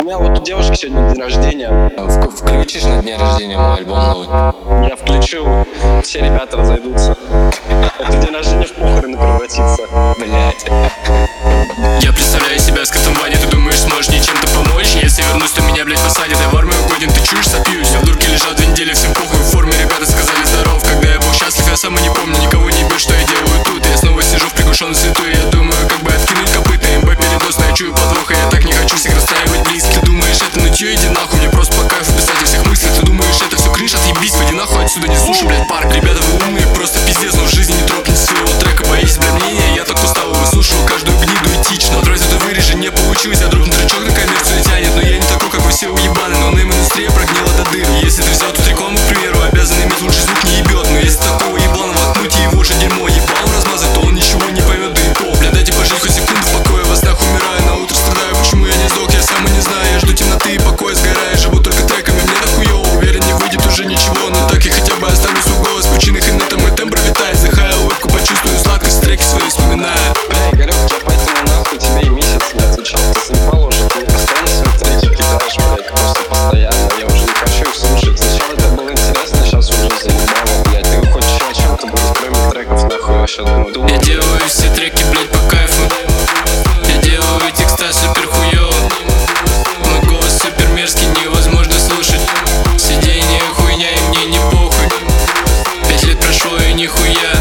У меня вот у девушки сегодня день рождения. Включишь на дне рождения мой альбом новый? Я включу, все ребята разойдутся. Это день рождения в похороны превратится. Блять. Я представляю себя с котом Ваня. Ты думаешь, сможешь мне чем-то помочь? Если вернусь, то меня, блять, посадят. Я в армию годен, ты чуешь, сопьюсь. Я в дурке лежал 2 недели, всем похуй в форме. Ребята сказали здоров, когда я был счастлив. Я сам и не помню, никого не бил, что я делаю тут. Я снова сижу в приглушенном свету, и я думаю, как бы откинуть копыта. МБ передоз, но я чую подвох, и я так не хочу всех расстраивать близко. Ты думаешь, это нытье, иди нахуй. Мне просто по кайфу писать о всех мыслях. Ты думаешь, это все кринж, отъебись, пойди нахуй отсюда, не слушай, блять, парк. Ребята, вы умные, просто пиздец, но в жизни не тропните своего трека. Боитесь, бля, мнения, я так устал, выслушиваю каждую гниду и тичь. Но дрозь это вырежи, не получилось, я дропну тречок на коммерцию не тянет. Но я не такой, как вы все уебаны, но на индустрия прогнила до дыр. Если ты взял тут рекламу, к примеру, обязан иметь лучший звук, не ебет. Но если такого еблана воткнуть и его же дерьмо ебалом размазать, то он ничего не поймет, да и то. Бля, дайте пожить хоть секунду в покое, во снах умираю, на утро страдаю. Почему я не сдох, я сам и не знаю. Я жду темноты и покоя, сгораю, живу только треками, мне так хуёво. Уверен, не выйдет уже ничего, но так я хотя бы останусь в голос. В причинах и на этом мой тембр витает. Вздыхая улыбку, почувствую сладкость, треки свои вспоминая. Бля, Игорек, я поэтому нахуй тебе и месяц не отвечал. Ты заебал уже, ты постоянно свои треки кидаешь, блядь, просто постоянно. Я уже не хочу их слушать. Сначала это было интересно, сейчас уже заебало, блядь. Ты хоть о чем-то, блядь, кроме треков, нахуй, вообще думаю. Я делаю все треки, блять, по кайфу. Я делаю текста супер хуёво. Мой голос супер мерзкий, невозможно слушать. Сиденье хуйня и мне не похуй. 5 лет прошло и нихуя.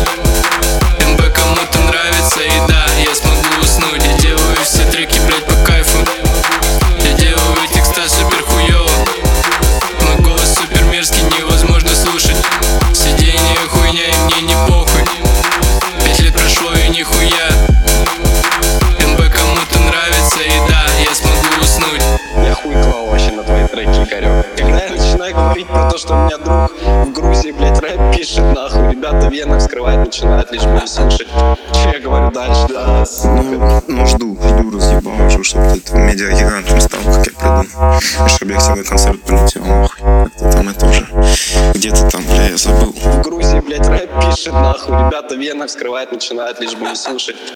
МБ кому-то нравится, и да, я смогу уснуть. Я делаю все треки, блять, по кайфу. Я делаю текста супер хуёво. Мой голос супер мерзкий, невозможно слушать. Сиденье хуйня и мне не похуй. 5 лет прошло и нихуя. МБ кому-то нравится, и да, я смогу уснуть. Я хуй клал вообще на твои треки, Игорек. Когда я начинаю говорить про то, что у меня друг в Грузии, блядь, рэп пишет, нахуй, ребята в венах вскрывать начинают, лишь бы не слушать. Че я говорю дальше, да? Жду разъебал уже, чтобы этот медиагигантом стал, как я придумал. И чтобы я к себе на концерт прилетел, нахуй. Как-то там это уже, где-то там, бля, я забыл. В Грузии, блядь, рэп пишет, нахуй, ребята в венах вскрывать начинают, лишь бы не слушать.